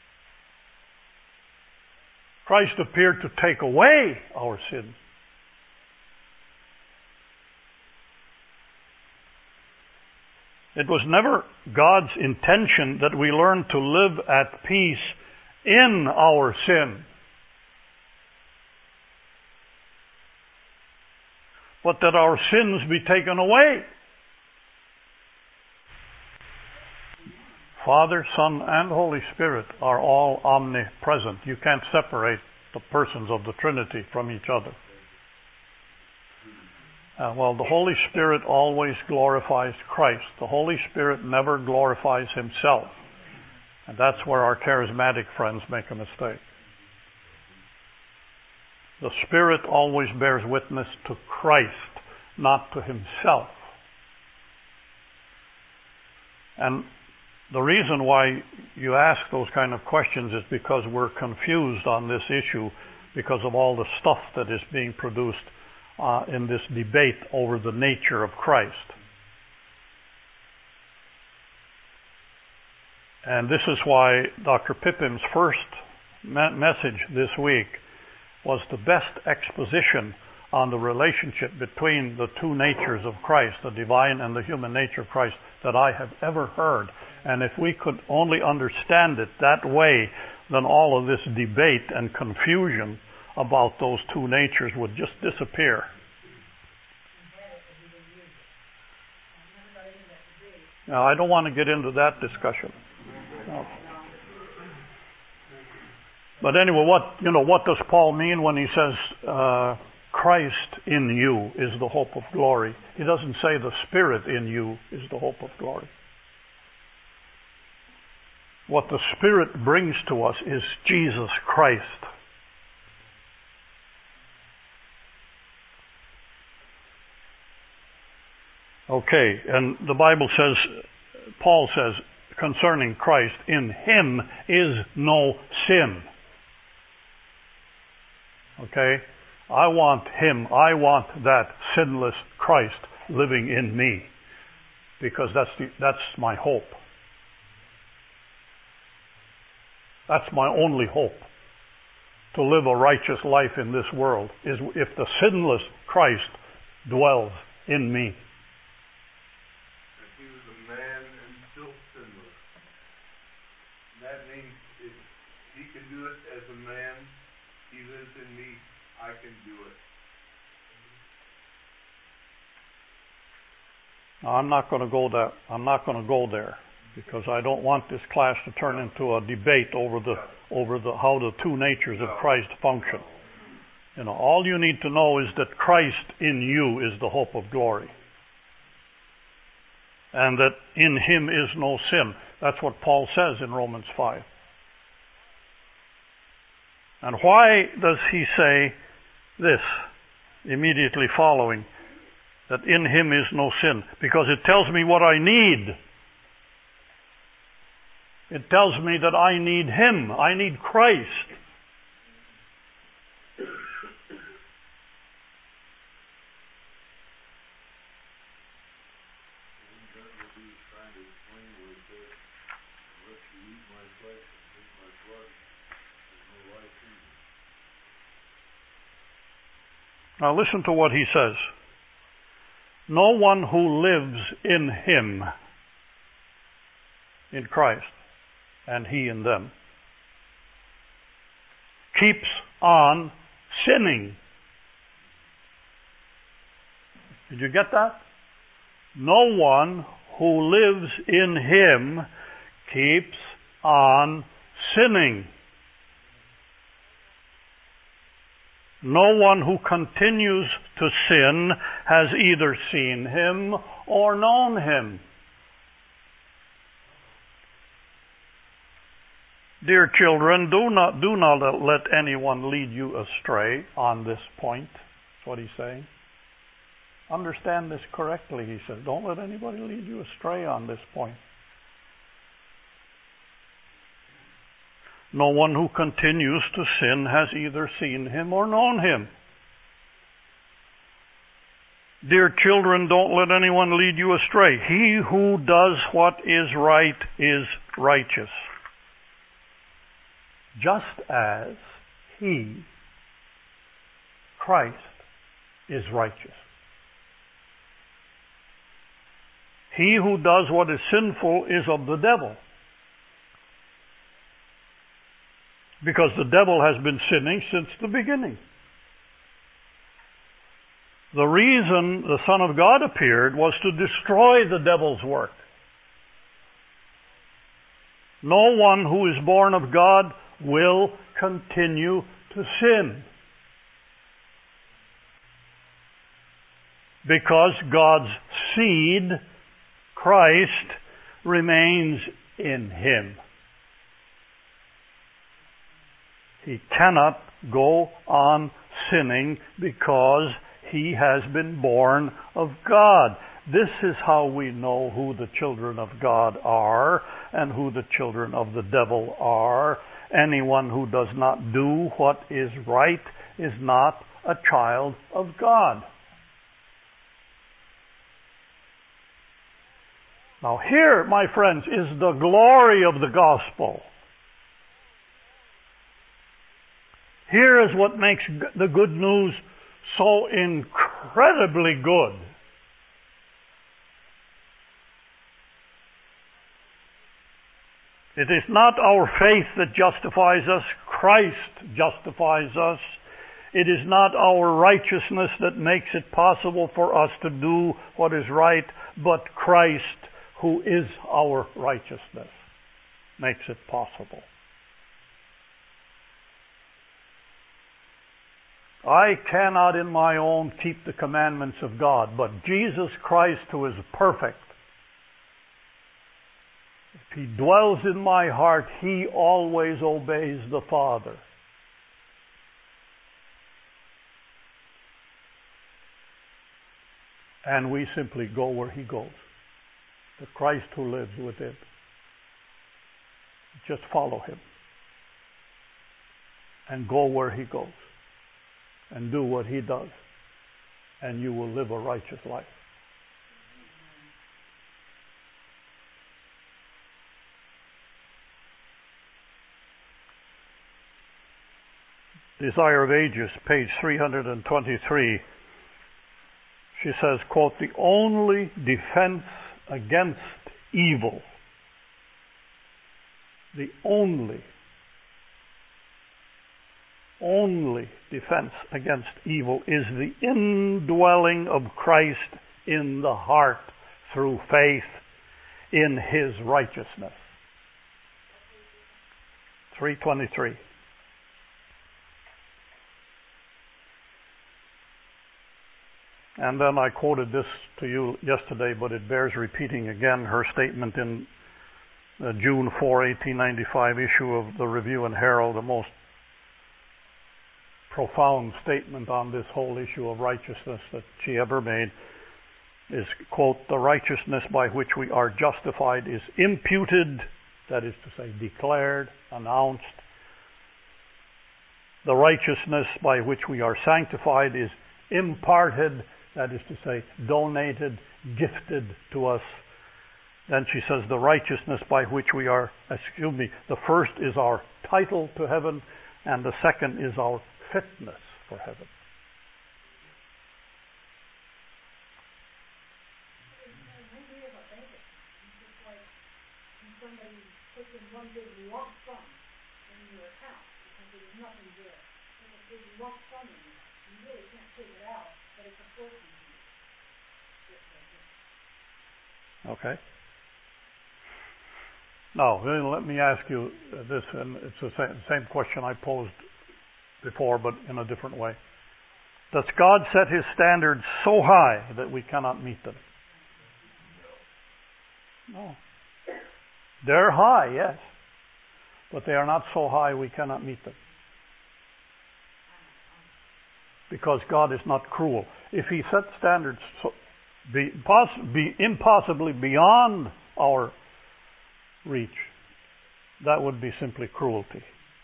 Christ appeared to take away our sins. It was never God's intention that we learn to live at peace in our sin, but that our sins be taken away. Father, Son, and Holy Spirit are all omnipresent. You can't separate the persons of the Trinity from each other. Well, the Holy Spirit always glorifies Christ. The Holy Spirit never glorifies Himself. And that's where our charismatic friends make a mistake. The Spirit always bears witness to Christ, not to Himself. And the reason why you ask those kind of questions is because we're confused on this issue because of all the stuff that is being produced in this debate over the nature of Christ. And this is why Dr. Pippin's first message this week was the best exposition on the relationship between the two natures of Christ, the divine and the human nature of Christ, that I have ever heard. And if we could only understand it that way, then all of this debate and confusion about those two natures would just disappear. Now, I don't want to get into that discussion. No. But anyway, what does Paul mean when he says Christ in you is the hope of glory? He doesn't say the Spirit in you is the hope of glory. What the Spirit brings to us is Jesus Christ. Okay, and the Bible says, Paul says, concerning Christ, in Him is no sin. Okay? I want Him, I want that sinless Christ living in me, because that's my hope. That's my only hope. To live a righteous life in this world is if the sinless Christ dwells in me. He was a man in filth it as a man. He lives in me. I can do it. Now, I'm not going to go there because I don't want this class to turn into a debate over how the two natures of Christ function. You know, all you need to know is that Christ in you is the hope of glory, and that in Him is no sin. That's what Paul says in Romans 5. And why does he say this immediately following, that in Him is no sin? Because it tells me what I need. It tells me that I need Him. I need Christ. Now listen to what he says. No one who lives in Him, in Christ, and He in them, keeps on sinning. Did you get that? No one who lives in Him keeps on sinning. No one who continues to sin has either seen Him or known Him. Dear children, do not let anyone lead you astray on this point. That's what he's saying. Understand this correctly, he says. Don't let anybody lead you astray on this point. No one who continues to sin has either seen Him or known Him. Dear children, don't let anyone lead you astray. He who does what is right is righteous, just as He, Christ, is righteous. He who does what is sinful is of the devil, because the devil has been sinning since the beginning. The reason the Son of God appeared was to destroy the devil's work. No one who is born of God will continue to sin, because God's seed, Christ, remains in him. He cannot go on sinning because he has been born of God. This is how we know who the children of God are and who the children of the devil are. Anyone who does not do what is right is not a child of God. Now here, my friends, is the glory of the gospel. Here is what makes the good news so incredibly good. It is not our faith that justifies us. Christ justifies us. It is not our righteousness that makes it possible for us to do what is right, but Christ, who is our righteousness, makes it possible. I cannot in my own keep the commandments of God, but Jesus Christ, who is perfect, if He dwells in my heart, He always obeys the Father. And we simply go where He goes. The Christ who lives within. Just follow Him. And go where He goes. And do what He does. And you will live a righteous life. Desire of Ages, page 323. She says, quote, "The only defense against evil, the only only defense against evil is the indwelling of Christ in the heart through faith in His righteousness. 3:23. And then I quoted this to you yesterday, but it bears repeating again, her statement in the June 4, 1895 issue of the Review and Herald, the most profound statement on this whole issue of righteousness that she ever made, is, quote, "The righteousness by which we are justified is imputed," that is to say, declared, announced. "The righteousness by which we are sanctified is imparted," that is to say, donated, gifted to us. Then she says, "The righteousness by which we are," the first is our title to heaven, and the second is our fitness for heaven. Somebody puts in one big lump sum in your account because there's nothing there. There's a big lump sum in there. You really can't take it out, but it's a portion of it. Okay. Now, let me ask you this, and it's the same question I posed before, but in a different way. Does God set His standards so high that we cannot meet them? No. They're high, yes, but they are not so high we cannot meet them. Because God is not cruel. If He set standards impossibly beyond our reach, that would be simply cruelty.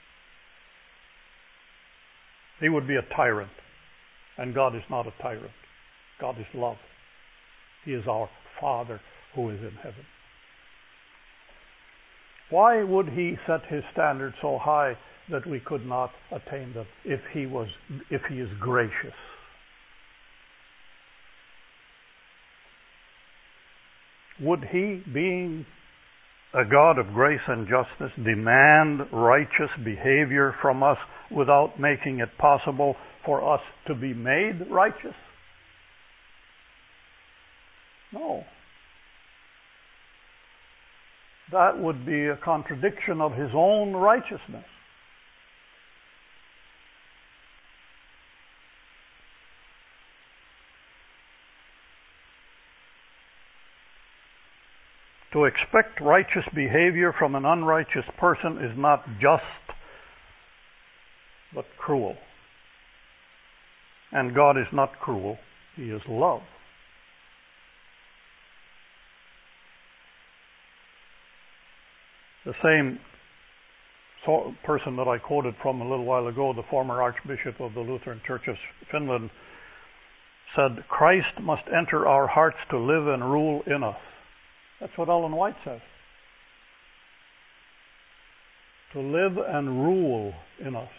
He would be a tyrant, and God is not a tyrant. God is love. He is our Father who is in heaven. Why would He set His standards so high that we could not attain them if He is gracious? Would He, being a God of grace and justice, demand righteous behavior from us without making it possible for us to be made righteous? No. That would be a contradiction of His own righteousness. To expect righteous behavior from an unrighteous person is not just, but cruel. And God is not cruel. He is love. The same person that I quoted from a little while ago, the former Archbishop of the Lutheran Church of Finland, said, "Christ must enter our hearts to live and rule in us." That's what Ellen White says. To live and rule in us.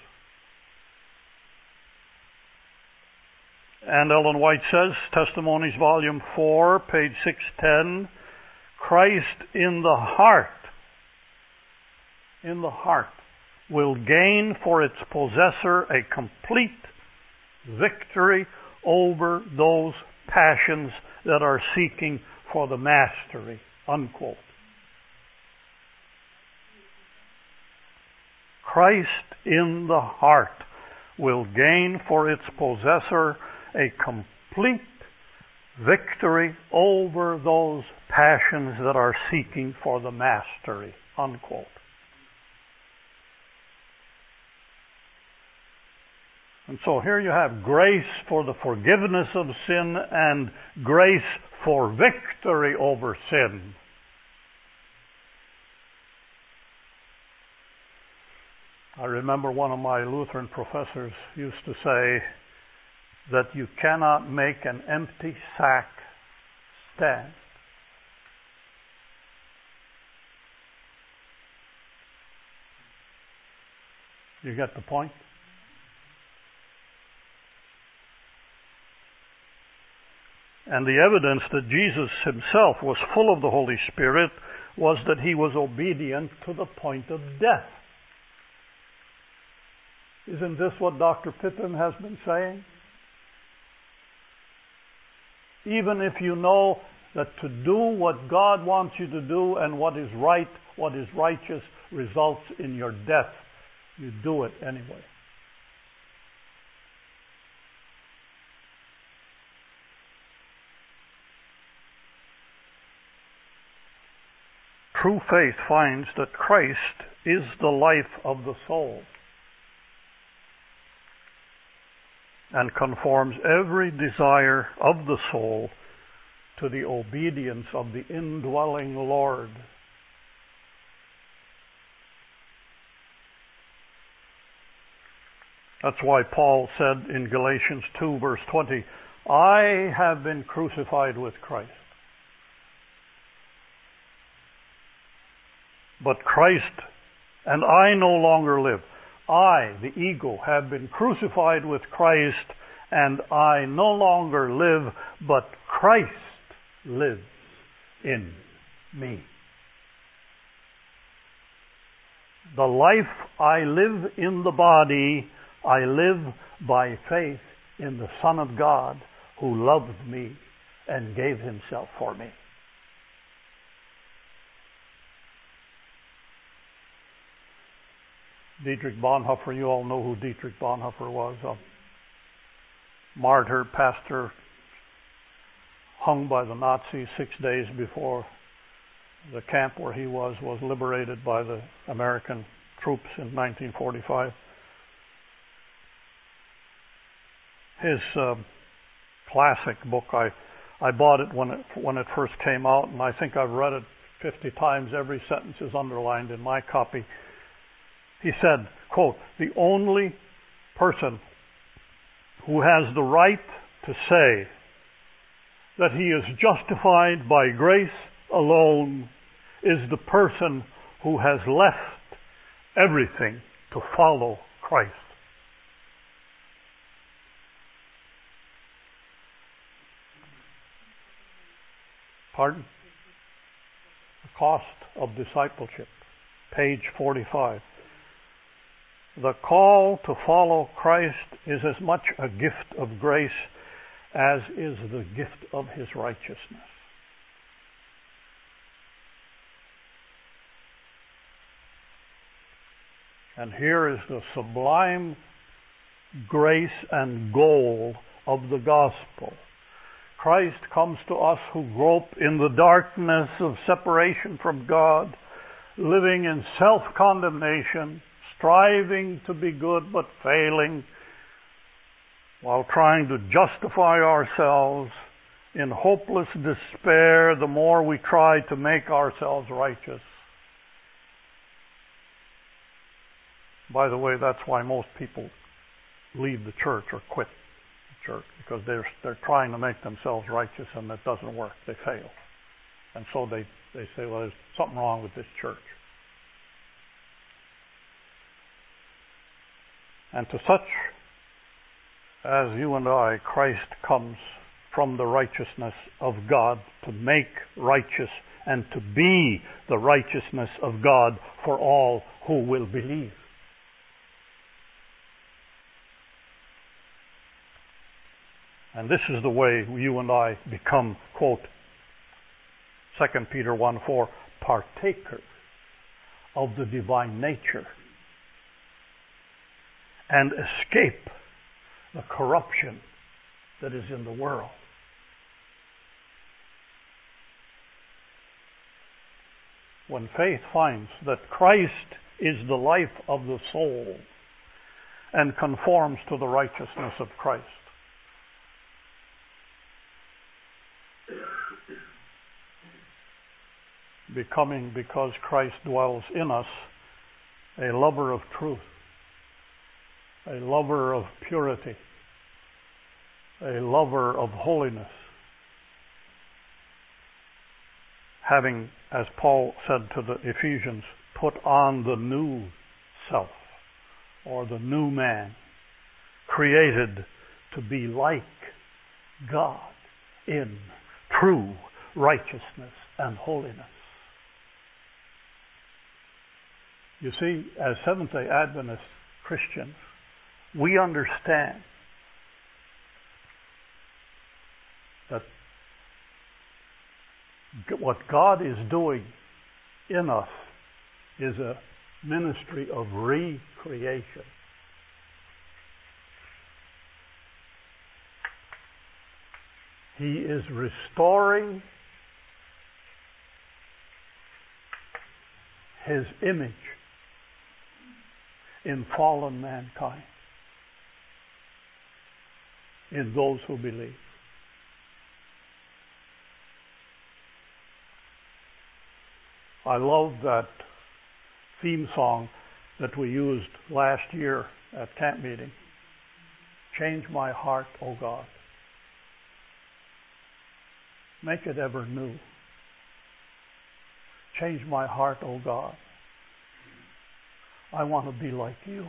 And Ellen White says, Testimonies, Volume 4, page 610, Christ in the heart will gain for its possessor a complete victory over those passions that are seeking for the mastery. Unquote. Christ in the heart will gain for its possessor a complete victory over those passions that are seeking for the mastery. Unquote. And so here you have grace for the forgiveness of sin and grace for victory over sin. I remember one of my Lutheran professors used to say that you cannot make an empty sack stand. You get the point? And the evidence that Jesus Himself was full of the Holy Spirit was that He was obedient to the point of death. Isn't this what Dr. Pippin has been saying? Even if you know that to do what God wants you to do and what is right, what is righteous, results in your death, you do it anyway. True faith finds that Christ is the life of the soul and conforms every desire of the soul to the obedience of the indwelling Lord. That's why Paul said in Galatians 2 verse 20, I have been crucified with Christ. But Christ and I no longer live. I, the ego, have been crucified with Christ, and I no longer live, but Christ lives in me. The life I live in the body, I live by faith in the Son of God who loved me and gave himself for me. Dietrich Bonhoeffer, you all know who Dietrich Bonhoeffer was, a martyr, pastor, hung by the Nazis 6 days before the camp where he was liberated by the American troops in 1945. His classic book, I bought it when it first came out, and I think I've read it 50 times. Every sentence is underlined in my copy. He said, quote, the only person who has the right to say that he is justified by grace alone is the person who has left everything to follow Christ. Pardon? The cost of discipleship, page 45. The call to follow Christ is as much a gift of grace as is the gift of his righteousness. And here is the sublime grace and goal of the gospel. Christ comes to us who grope in the darkness of separation from God, living in self-condemnation, striving to be good but failing, while trying to justify ourselves in hopeless despair the more we try to make ourselves righteous. By the way, that's why most people leave the church or quit the church, because they're trying to make themselves righteous and it doesn't work. They fail. And so they say, well, there's something wrong with this church. And to such as you and I, Christ comes from the righteousness of God to make righteous and to be the righteousness of God for all who will believe. And this is the way you and I become, quote, 2 Peter 1:4, partakers of the divine nature and escape the corruption that is in the world. When faith finds that Christ is the life of the soul and conforms to the righteousness of Christ, becoming, because Christ dwells in us, a lover of truth, a lover of purity, a lover of holiness, having, as Paul said to the Ephesians, put on the new self, or the new man, created to be like God in true righteousness and holiness. You see, as Seventh-day Adventist Christians, we understand that what God is doing in us is a ministry of recreation. He is restoring His image in fallen mankind, in those who believe. I love that theme song that we used last year at camp meeting. Change my heart, O God. Make it ever new. Change my heart, O God. I want to be like you.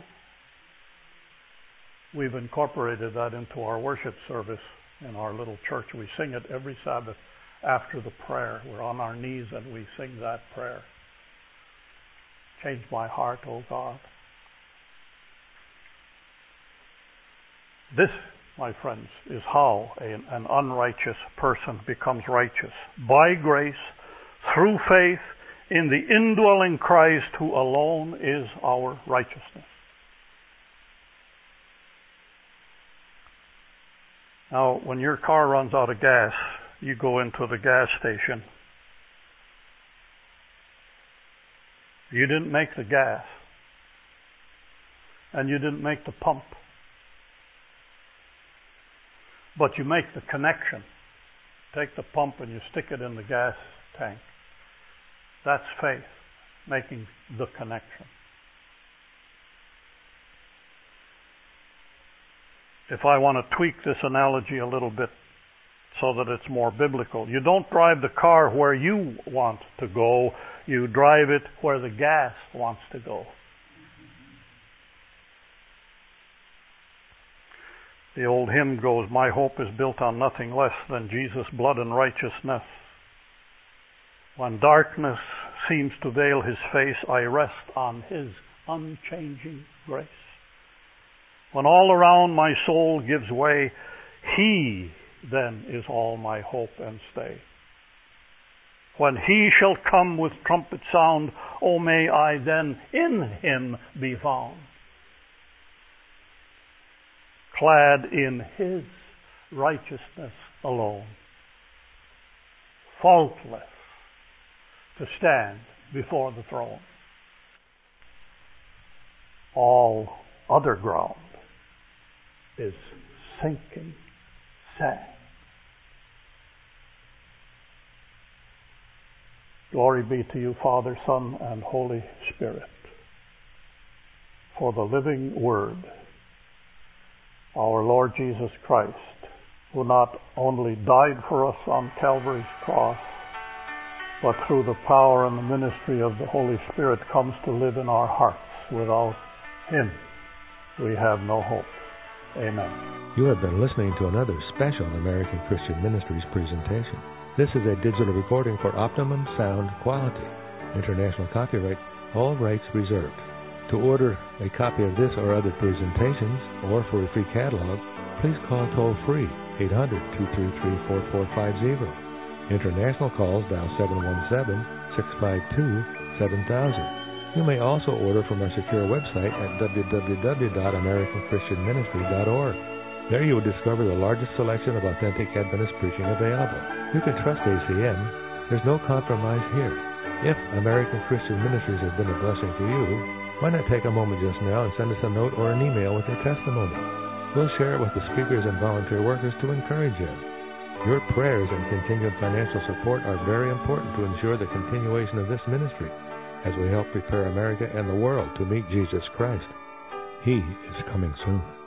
We've incorporated that into our worship service in our little church. We sing it every Sabbath after the prayer. We're on our knees and we sing that prayer. Change my heart, O God. This, my friends, is how an unrighteous person becomes righteous. By grace, through faith in the indwelling Christ, who alone is our righteousness. Now, when your car runs out of gas, you go into the gas station. You didn't make the gas, and you didn't make the pump, but you make the connection. Take the pump and you stick it in the gas tank. That's faith, making the connection. If I want to tweak this analogy a little bit so that it's more biblical, you don't drive the car where you want to go, you drive it where the gas wants to go. The old hymn goes, my hope is built on nothing less than Jesus' blood and righteousness. When darkness seems to veil His face, I rest on His unchanging grace. When all around my soul gives way, He then is all my hope and stay. When He shall come with trumpet sound, oh, may I then in Him be found, clad in His righteousness alone, faultless, to stand before the throne. All other ground is sinking sand. Glory be to you, Father, Son, and Holy Spirit, for the living Word, our Lord Jesus Christ, who not only died for us on Calvary's cross, but through the power and the ministry of the Holy Spirit comes to live in our hearts. Without Him, we have no hope. Amen. You have been listening to another special American Christian Ministries presentation. This is a digital recording for optimum sound quality. International copyright, all rights reserved. To order a copy of this or other presentations, or for a free catalog, please call toll-free 800-233-4450. International calls dial 717-652-7000. You may also order from our secure website at www.americanchristianministry.org. There you will discover the largest selection of authentic Adventist preaching available. You can trust ACM. There's no compromise here. If American Christian Ministries has been a blessing to you, why not take a moment just now and send us a note or an email with your testimony? We'll share it with the speakers and volunteer workers to encourage you. Your prayers and continued financial support are very important to ensure the continuation of this ministry as we help prepare America and the world to meet Jesus Christ. He is coming soon.